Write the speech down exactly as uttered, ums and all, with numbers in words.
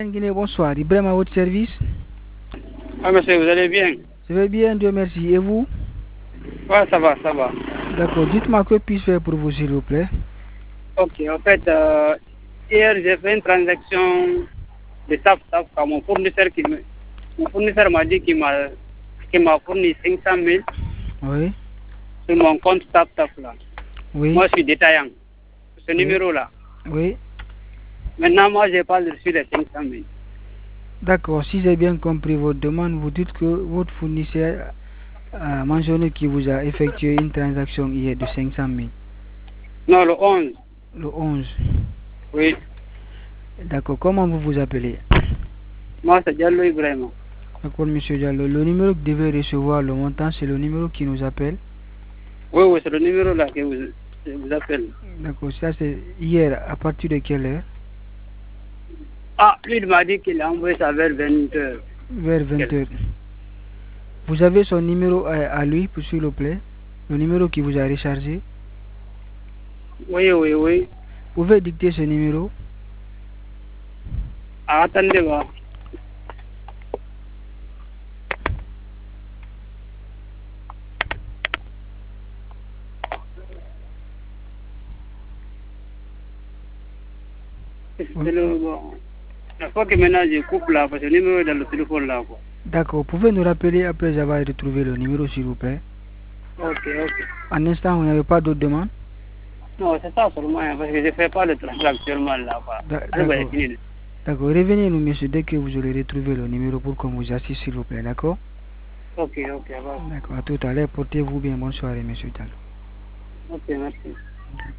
Guinée, bonsoir. Ibrahim à votre service. Ah, monsieur, vous allez bien? Je vais bien, Dieu merci. Et vous? Ouais, ça va, ça va. D'accord. Dites-moi que puis-je faire pour vous, s'il vous plaît? Ok, en fait, euh, hier, j'ai fait une transaction de SAP SAP à mon fournisseur qui me, mon fournisseur m'a dit qu'il m'a, qu'il m'a fourni cinq cent mille Oui. sur mon compte SAP SAP là. Oui. Moi, je suis détaillant. Ce Oui. numéro-là. Oui. Maintenant, moi, je n'ai pas reçu les cinq cent mille. D'accord. Si j'ai bien compris votre demande, vous dites que votre fournisseur a mentionné qu'il vous a effectué une transaction hier de cinq cent mille. Non, le onze. Le onze. Oui. D'accord. Comment vous vous appelez? Moi, c'est Diallo Ibrahim. D'accord, monsieur Diallo. Le numéro que vous devez recevoir, le montant, c'est le numéro qui nous appelle. Oui, oui, c'est le numéro-là que vous, je vous appelle. D'accord. Ça, c'est hier. À partir de quelle heure? Ah, lui, il m'a dit qu'il a envoyé ça vers vingt heures. Vers vingt heures. Vous avez son numéro à, à lui, s'il vous plaît? Le numéro qui vous a rechargé? Oui, oui, oui. Vous pouvez dicter ce numéro? Ah, attendez, va. Oui. Le, bon, la fois que maintenant je coupe là, parce que le numéro est dans le téléphone là. D'accord. Vous pouvez nous rappeler après avoir retrouvé le numéro, s'il vous plaît? Ok, ok. En instant, vous n'avez pas d'autres demandes? Non, c'est ça seulement, hein, parce que je ne fais pas le travail actuellement là. D'accord. D'accord. Revenez-nous, monsieur, dès que vous aurez retrouvé le numéro pour qu'on vous assiste, s'il vous plaît. D'accord? Ok, ok. D'accord. À tout à l'heure. Portez-vous bien. Bonne soirée, monsieur Diallo. Ok, merci.